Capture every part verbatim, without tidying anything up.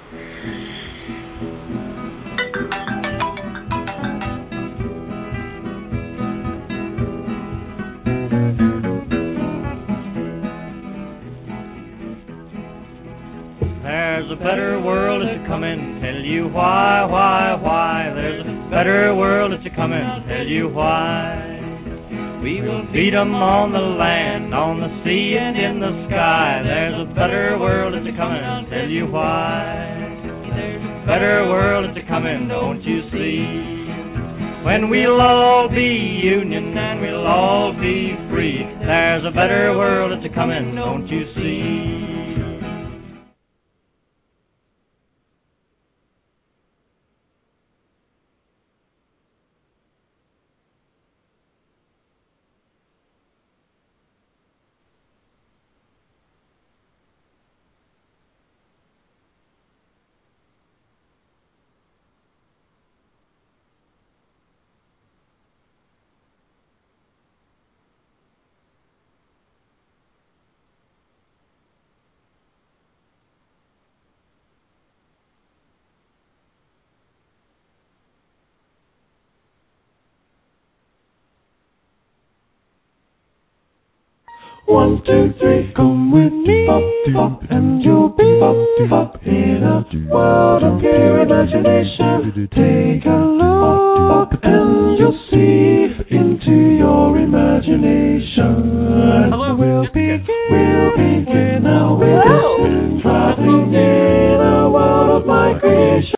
There's a better world that's a comin', tell you why, why, why. There's a better world that's a comin', tell you why. We will feed 'em on the land, on the sea and in the sky. There's a better world that's a comin', tell you why. There's a better world that's a comin', don't you see? When we'll all be union and we'll all be free. There's a better world that's a comin', don't you see? One, two, three, come with me, bop, bop, and you'll be bop, bop, in a world of pure imagination. Take a look, and you'll see into your imagination. Hello, we'll begin, we'll begin now with this traveling in a world of my creation.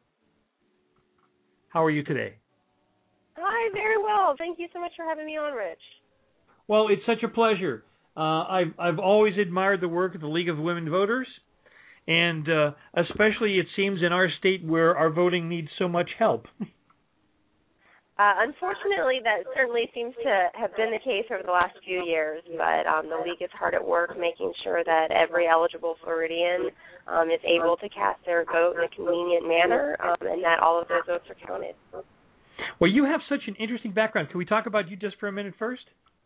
How are you today? Hi, very well. Thank you so much for having me on, Rich. Well, it's such a pleasure. Uh, I've I've always admired the work of the League of Women Voters, and uh, especially it seems in our state where our voting needs so much help. Uh, unfortunately, that certainly seems to have been the case over the last few years, but um, the League is hard at work making sure that every eligible Floridian um, is able to cast their vote in a convenient manner, um, and that all of those votes are counted. Well, you have such an interesting background. Can we talk about you just for a minute first?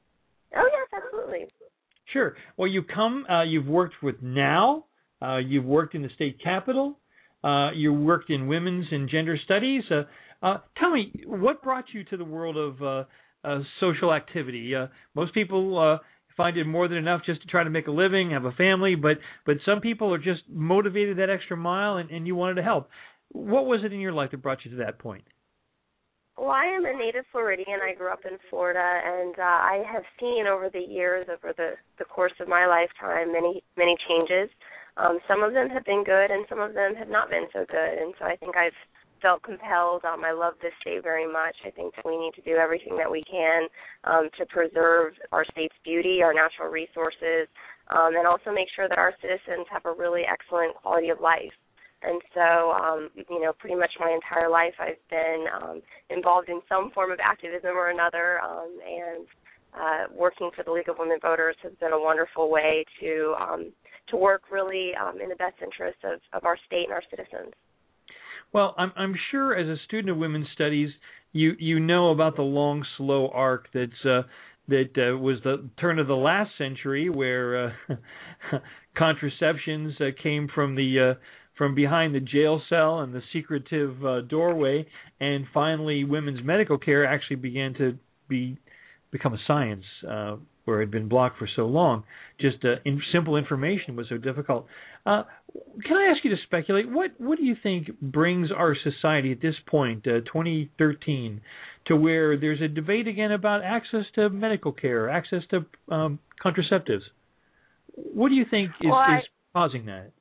Oh, yes, absolutely. Sure. Well, you come, uh, you've worked with NOW, uh, you've worked in the state capitol, uh, you worked in women's and gender studies. Uh, uh, tell me, what brought you to the world of uh, uh, social activity? Uh, most people uh, find it more than enough just to try to make a living, have a family, but, but some people are just motivated that extra mile, and, and you wanted to help. What was it in your life that brought you to that point? Well, I am a native Floridian. I grew up in Florida, and uh, I have seen over the years, over the, the course of my lifetime, many, many changes. Um, some of them have been good, and some of them have not been so good. And so I think I've felt compelled. Um, I love this state very much. I think that we need to do everything that we can um, to preserve our state's beauty, our natural resources, um, and also make sure that our citizens have a really excellent quality of life. And so, um, you know, pretty much my entire life I've been um, involved in some form of activism or another, um, and uh, working for the League of Women Voters has been a wonderful way to um, to work really um, in the best interest of, of our state and our citizens. Well, I'm, I'm sure as a student of women's studies, you, you know about the long, slow arc that's uh, that uh, was the turn of the last century, where uh, contraceptions uh, came from the uh, from behind the jail cell and the secretive uh, doorway, and finally women's medical care actually began to be become a science uh, where it had been blocked for so long. Just uh, in, simple information was so difficult. Uh, can I ask you to speculate, what, what do you think brings our society at this point, uh, twenty thirteen, to where there's a debate again about access to medical care, access to um, contraceptives? What do you think is, well, I- is causing that?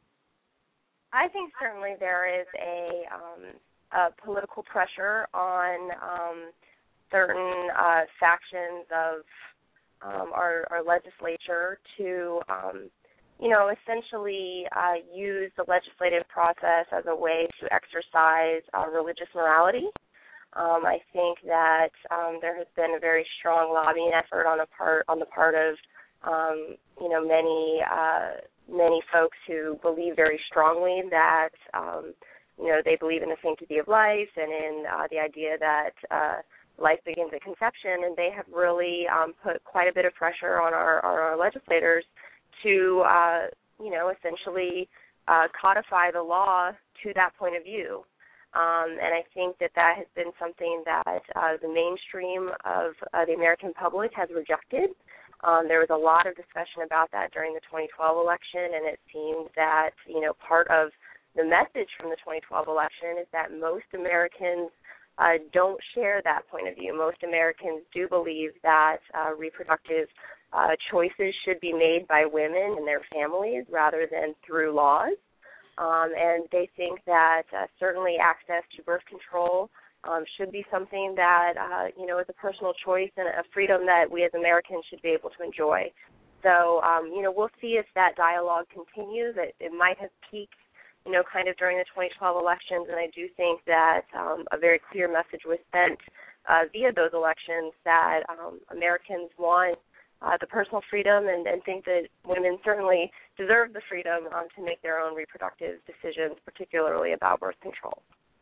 I think certainly there is a, um, a political pressure on um, certain uh, factions of um, our, our legislature to, um, you know, essentially uh, use the legislative process as a way to exercise uh, religious morality. Um, I think that um, there has been a very strong lobbying effort on a part on the part of, um, you know, many. Uh, many folks who believe very strongly that, um, you know, they believe in the sanctity of life and in uh, the idea that uh, life begins at conception, and they have really um, put quite a bit of pressure on our, on our legislators to, uh, you know, essentially uh, codify the law to that point of view. Um, and I think that that has been something that uh, the mainstream of uh, the American public has rejected. Um, there was a lot of discussion about that during the twenty twelve election, and it seems that, you know, part of the message from the twenty twelve election is that most Americans uh, don't share that point of view. Most Americans do believe that uh, reproductive uh, choices should be made by women and their families rather than through laws. Um, and they think that uh, certainly access to birth control um, should be something that, uh, you know, is a personal choice and a freedom that we as Americans should be able to enjoy. So, um, you know, we'll see if that dialogue continues. It, it might have peaked, you know, kind of during the twenty twelve elections, and I do think that um, a very clear message was sent uh, via those elections that um, Americans want Uh, the personal freedom and, and think that women certainly deserve the freedom um, to make their own reproductive decisions, particularly about birth control.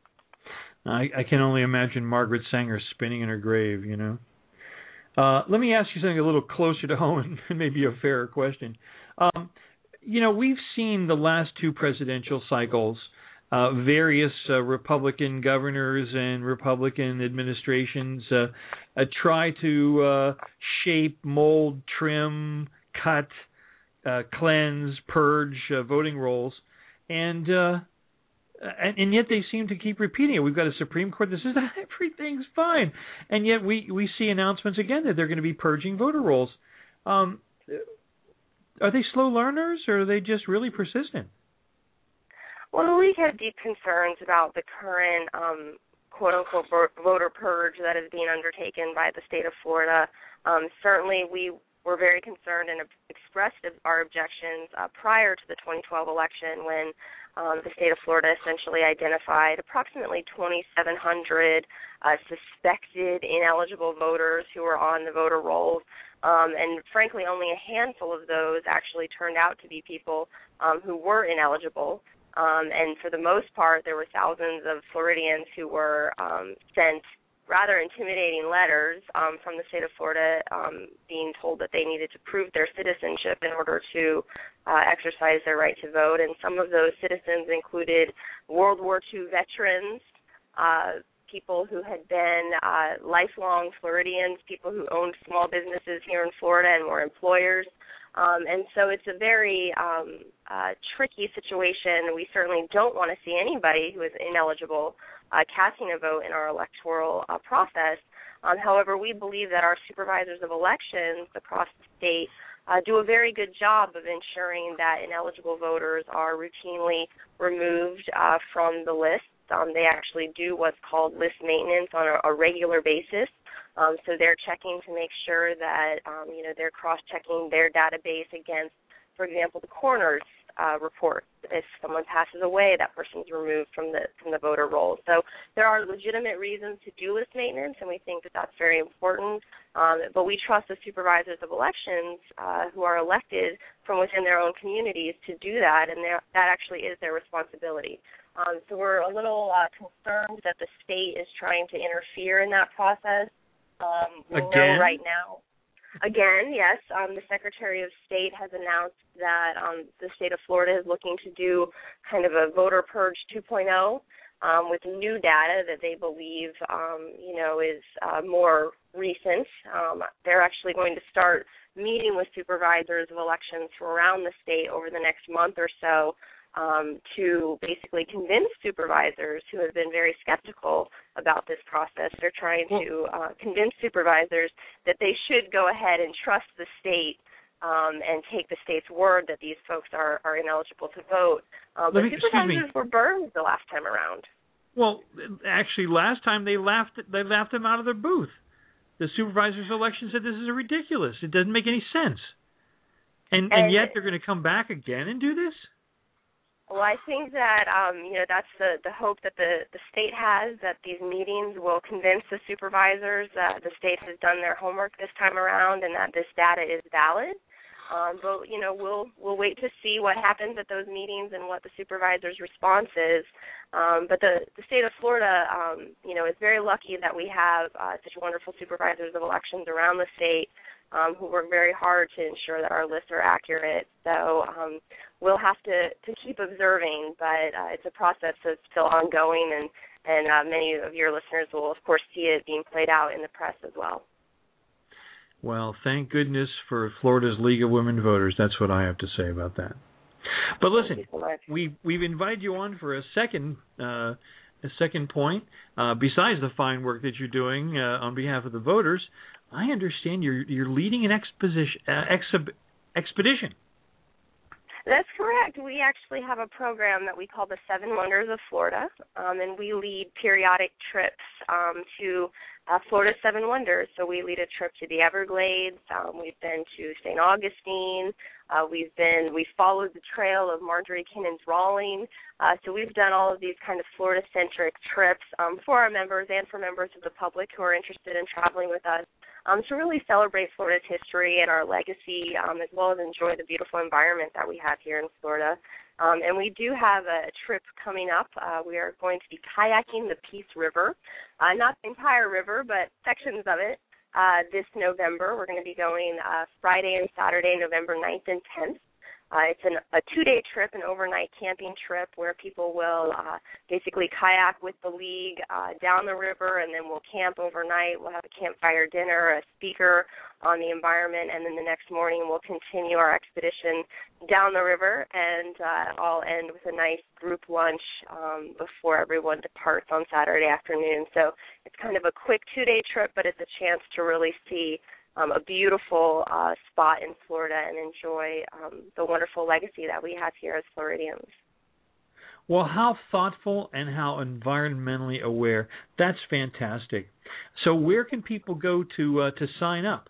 I, I can only imagine Margaret Sanger spinning in her grave, you know. Uh, let me ask you something a little closer to home and maybe a fairer question. Um, you know, we've seen the last two presidential cycles, uh, various uh, Republican governors and Republican administrations uh, uh, try to uh, shape, mold, trim, cut, uh, cleanse, purge uh, voting rolls, and, uh, and and yet they seem to keep repeating it. We've got a Supreme Court that says everything's fine, and yet we, we see announcements again that they're going to be purging voter rolls. Um, are they slow learners, or are they just really persistent? Well, the League have deep concerns about the current um, quote-unquote voter purge that is being undertaken by the state of Florida. Um, certainly, we were very concerned and expressed our objections uh, prior to the twenty twelve election when um, the state of Florida essentially identified approximately twenty-seven hundred uh, suspected ineligible voters who were on the voter rolls. Um, and frankly, only a handful of those actually turned out to be people um, who were ineligible. Um, and for the most part, there were thousands of Floridians who were um, sent rather intimidating letters um, from the state of Florida um, being told that they needed to prove their citizenship in order to uh, exercise their right to vote. And some of those citizens included World War Two veterans, uh, people who had been uh, lifelong Floridians, people who owned small businesses here in Florida and were employers. Um, and so it's a very um, uh, tricky situation. We certainly don't want to see anybody who is ineligible uh, casting a vote in our electoral uh, process. Um, however, we believe that our supervisors of elections across the state uh, do a very good job of ensuring that ineligible voters are routinely removed uh, from the list. Um, they actually do what's called list maintenance on a, a regular basis. Um, so they're checking to make sure that, um, you know, they're cross-checking their database against, for example, the coroner's uh, report. If someone passes away, that person's removed from the from the voter roll. So there are legitimate reasons to do list maintenance, and we think that that's very important. Um, but we trust the supervisors of elections uh, who are elected from within their own communities to do that, and that actually is their responsibility. Um, so we're a little uh, concerned that the state is trying to interfere in that process. Um, we Again? know right now. Again, yes. Um, the Secretary of State has announced that um, the state of Florida is looking to do kind of a voter purge two point oh um, with new data that they believe, um, you know, is uh, more recent. Um, they're actually going to start meeting with supervisors of elections from around the state over the next month or so um, to basically convince supervisors who have been very skeptical about this process. They're trying to uh, convince supervisors that they should go ahead and trust the state um, and take the state's word that these folks are, are ineligible to vote. Uh, but me, supervisors were burned the last time around. Well, actually, last time they laughed they laughed them out of their booth. The supervisors' election said this is ridiculous. It doesn't make any sense. And, and, and yet they're going to come back again and do this? Well, I think that, um, you know, that's the, the hope that the, the state has, that these meetings will convince the supervisors that the state has done their homework this time around and that this data is valid. Um, but you know, we'll we'll wait to see what happens at those meetings and what the supervisor's response is. Um, but the, the state of Florida, um, you know, is very lucky that we have uh, such wonderful supervisors of elections around the state um, who work very hard to ensure that our lists are accurate. So um, we'll have to, to keep observing, but uh, it's a process that's still ongoing, and and uh, many of your listeners will, of course, see it being played out in the press as well. Well, thank goodness for Florida's League of Women Voters. That's what I have to say about that. But listen, so we we've invited you on for a second uh, a second point. Uh, besides the fine work that you're doing uh, on behalf of the voters, I understand you're you're leading an exposition uh, exhib- expedition. That's correct. We actually have a program that we call the Seven Wonders of Florida, um, and we lead periodic trips um, to uh, Florida's Seven Wonders. So we lead a trip to the Everglades. Um, we've been to Saint Augustine. Uh, we've been we followed the trail of Marjorie Kinnon's Rawling. Uh, so we've done all of these kind of Florida-centric trips um, for our members and for members of the public who are interested in traveling with us. Um, to really celebrate Florida's history and our legacy, um, as well as enjoy the beautiful environment that we have here in Florida. Um, and we do have a trip coming up. Uh, we are going to be kayaking the Peace River, uh, not the entire river, but sections of it, uh, this November. We're going to be going uh, Friday and Saturday, November ninth and tenth. Uh, it's an, a two-day trip, an overnight camping trip where people will uh, basically kayak with the league uh, down the river, and then we'll camp overnight. We'll have a campfire dinner, a speaker on the environment, and then the next morning we'll continue our expedition down the river, and uh, all end with a nice group lunch um, before everyone departs on Saturday afternoon. So it's kind of a quick two-day trip, but it's a chance to really see Um, a beautiful uh, spot in Florida and enjoy um, the wonderful legacy that we have here as Floridians. Well, how thoughtful and how environmentally aware. That's fantastic. So where can people go to uh, to sign up?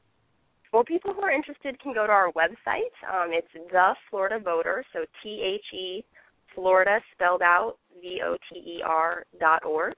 Well, people who are interested can go to our website. Um, it's The Florida Voter, so T H E, Florida spelled out, V O T E R dot org.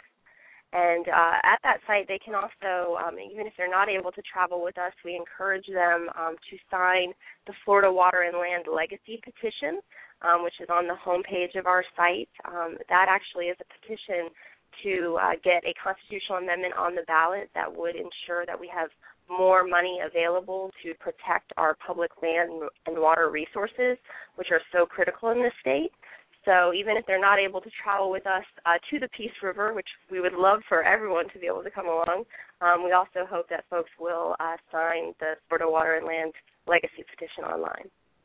And uh, at that site, they can also, um, even if they're not able to travel with us, we encourage them um, to sign the Florida Water and Land Legacy Petition, um, which is on the homepage of our site. Um, that actually is a petition to uh, get a constitutional amendment on the ballot that would ensure that we have more money available to protect our public land and water resources, which are so critical in this state. So even if they're not able to travel with us uh, to the Peace River, which we would love for everyone to be able to come along, um, we also hope that folks will uh, sign the Florida Water and Land Legacy Petition online.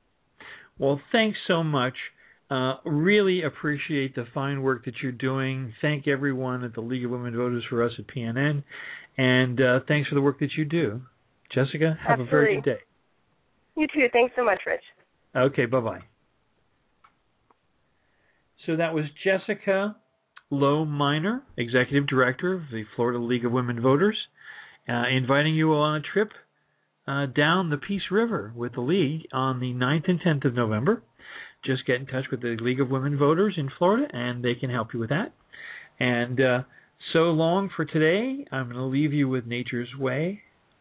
Well, thanks so much. Uh, really appreciate the fine work that you're doing. Thank everyone at the League of Women Voters for us at P N N, and uh, thanks for the work that you do. Jessica, have Absolutely. a very good day. You too. Thanks so much, Rich. Okay, bye-bye. So that was Jessica Lowe Miner, Executive Director of the Florida League of Women Voters, uh, inviting you on a trip uh, down the Peace River with the League on the ninth and tenth of November. Just get in touch with the League of Women Voters in Florida, and they can help you with that. And uh, so long for today. I'm going to leave you with Nature's Way.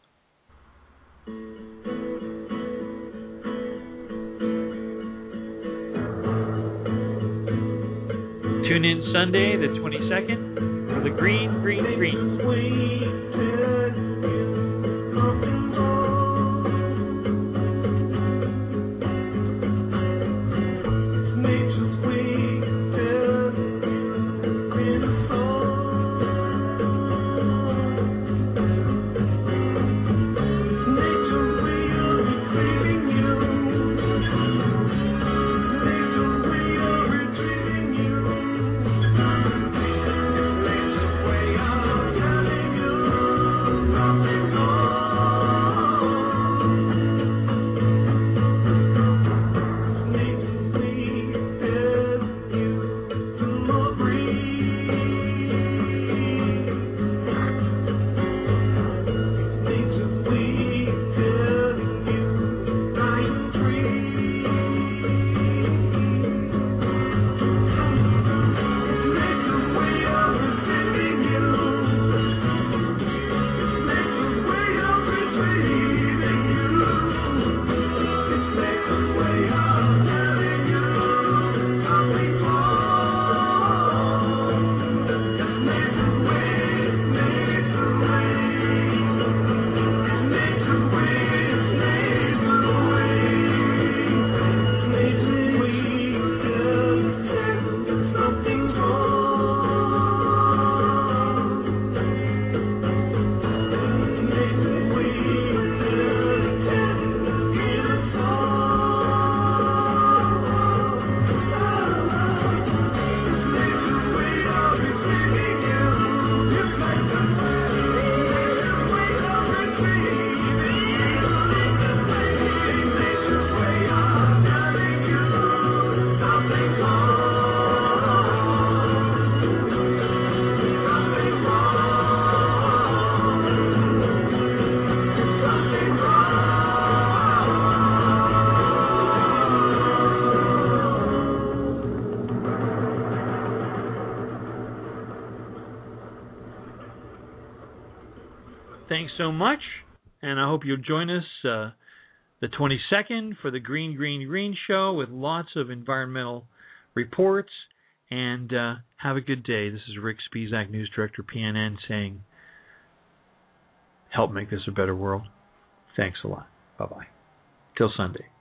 Tune in Sunday, the twenty-second, for the Green, Green, Green. thanks so much, and I hope you'll join us uh, the twenty-second for the Green, Green, Green show with lots of environmental reports, and uh, have a good day. This is Rick Spisak, News Director, P N N, saying, help make this a better world. Thanks a lot. Bye-bye. Till Sunday.